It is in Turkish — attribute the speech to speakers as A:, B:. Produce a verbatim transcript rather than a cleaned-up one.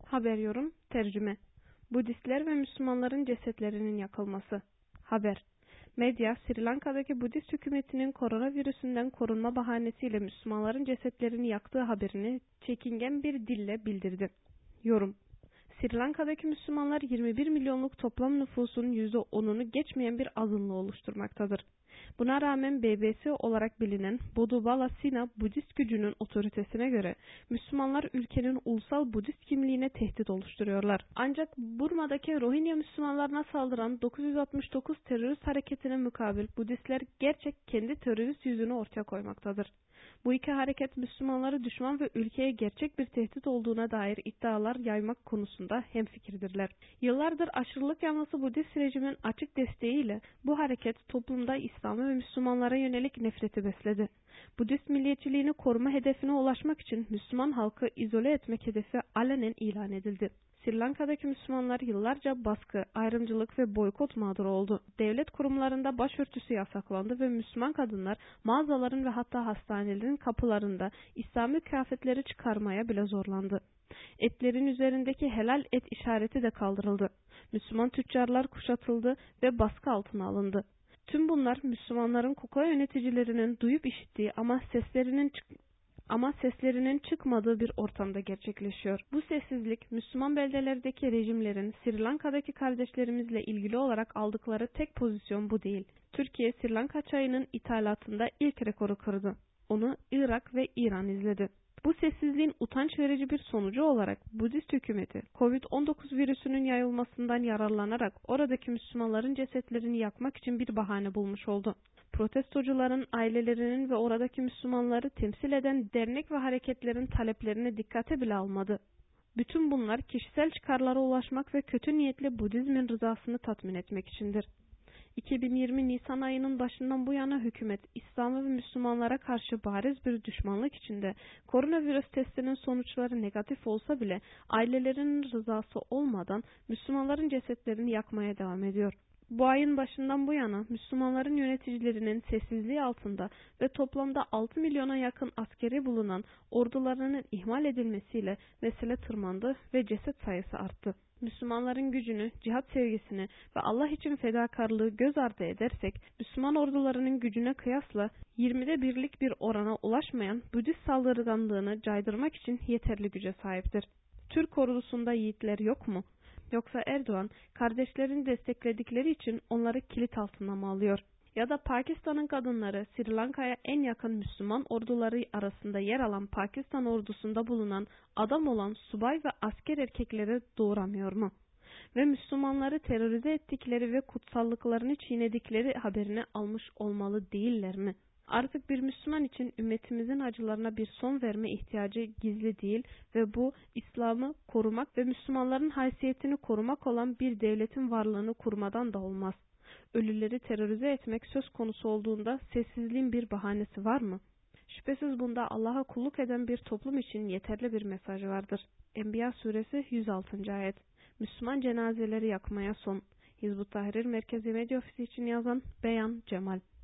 A: Haber yorum, tercüme. Budistler ve Müslümanların cesetlerinin yakılması. Haber. Medya, Sri Lanka'daki Budist hükümetinin koronavirüsünden korunma bahanesiyle Müslümanların cesetlerini yaktığı haberini çekingen bir dille bildirdi. Yorum. Sri Lanka'daki Müslümanlar yirmi bir milyonluk toplam nüfusun yüzde onunu geçmeyen bir azınlığı oluşturmaktadır. Buna rağmen B B C olarak bilinen Bodubala Sina Budist gücünün otoritesine göre Müslümanlar ülkenin ulusal Budist kimliğine tehdit oluşturuyorlar. Ancak Burma'daki Rohingya Müslümanlarına saldıran dokuz yüz altmış dokuz terörist hareketine mukabil Budistler gerçek kendi terörist yüzünü ortaya koymaktadır. Bu iki hareket Müslümanları düşman ve ülkeye gerçek bir tehdit olduğuna dair iddialar yaymak konusunda hemfikirdirler. Yıllardır aşırılık yanlısı Budist rejimin açık desteğiyle bu hareket toplumda İslam'a ve Müslümanlara yönelik nefreti besledi. Budist milliyetçiliğini koruma hedefine ulaşmak için Müslüman halkı izole etmek hedefi alenen ilan edildi. Sri Lanka'daki Müslümanlar yıllarca baskı, ayrımcılık ve boykot mağduru oldu. Devlet kurumlarında başörtüsü yasaklandı ve Müslüman kadınlar mağazaların ve hatta hastanelerin kapılarında İslami kıyafetleri çıkarmaya bile zorlandı. Etlerin üzerindeki helal et işareti de kaldırıldı. Müslüman tüccarlar kuşatıldı ve baskı altına alındı. Tüm bunlar Müslümanların Kokoya yöneticilerinin duyup işittiği ama seslerinin çık Ama seslerinin çıkmadığı bir ortamda gerçekleşiyor. Bu sessizlik Müslüman beldelerdeki rejimlerin Sri Lanka'daki kardeşlerimizle ilgili olarak aldıkları tek pozisyon bu değil. Türkiye Sri Lanka çayının ithalatında ilk rekoru kırdı. Onu Irak ve İran izledi. Bu sessizliğin utanç verici bir sonucu olarak Budist hükümeti kovid on dokuz virüsünün yayılmasından yararlanarak oradaki Müslümanların cesetlerini yakmak için bir bahane bulmuş oldu. Protestocuların, ailelerinin ve oradaki Müslümanları temsil eden dernek ve hareketlerin taleplerine dikkate bile almadı. Bütün bunlar kişisel çıkarlara ulaşmak ve kötü niyetli Budizmin rızasını tatmin etmek içindir. iki bin yirmi Nisan ayının başından bu yana hükümet, İslam'a ve Müslümanlara karşı bariz bir düşmanlık içinde koronavirüs testinin sonuçları negatif olsa bile ailelerinin rızası olmadan Müslümanların cesetlerini yakmaya devam ediyor. Bu ayın başından bu yana Müslümanların yöneticilerinin sessizliği altında ve toplamda altı milyona yakın askeri bulunan ordularının ihmal edilmesiyle mesele tırmandı ve ceset sayısı arttı. Müslümanların gücünü, cihat sevgisini ve Allah için fedakarlığı göz ardı edersek, Müslüman ordularının gücüne kıyasla yirmide birlik bir orana ulaşmayan Budist saldırganlığını caydırmak için yeterli güce sahiptir. Türk ordusunda yiğitler yok mu? Yoksa Erdoğan, kardeşlerini destekledikleri için onları kilit altına mı alıyor? Ya da Pakistan'ın kadınları Sri Lanka'ya en yakın Müslüman orduları arasında yer alan Pakistan ordusunda bulunan adam olan subay ve asker erkekleri doğuramıyor mu? Ve Müslümanları terörize ettikleri ve kutsallıklarını çiğnedikleri haberini almış olmalı değiller mi? Artık bir Müslüman için ümmetimizin acılarına bir son verme ihtiyacı gizli değil ve bu İslam'ı korumak ve Müslümanların haysiyetini korumak olan bir devletin varlığını kurmadan da olmaz. Ölüleri terörize etmek söz konusu olduğunda sessizliğin bir bahanesi var mı? Şüphesiz bunda Allah'a kulluk eden bir toplum için yeterli bir mesaj vardır. Enbiya suresi yüz altıncı ayet. Müslüman cenazeleri yakmaya son. Hizb-ut Tahrir Merkezi Medya Ofisi için yazan Beyan Cemal.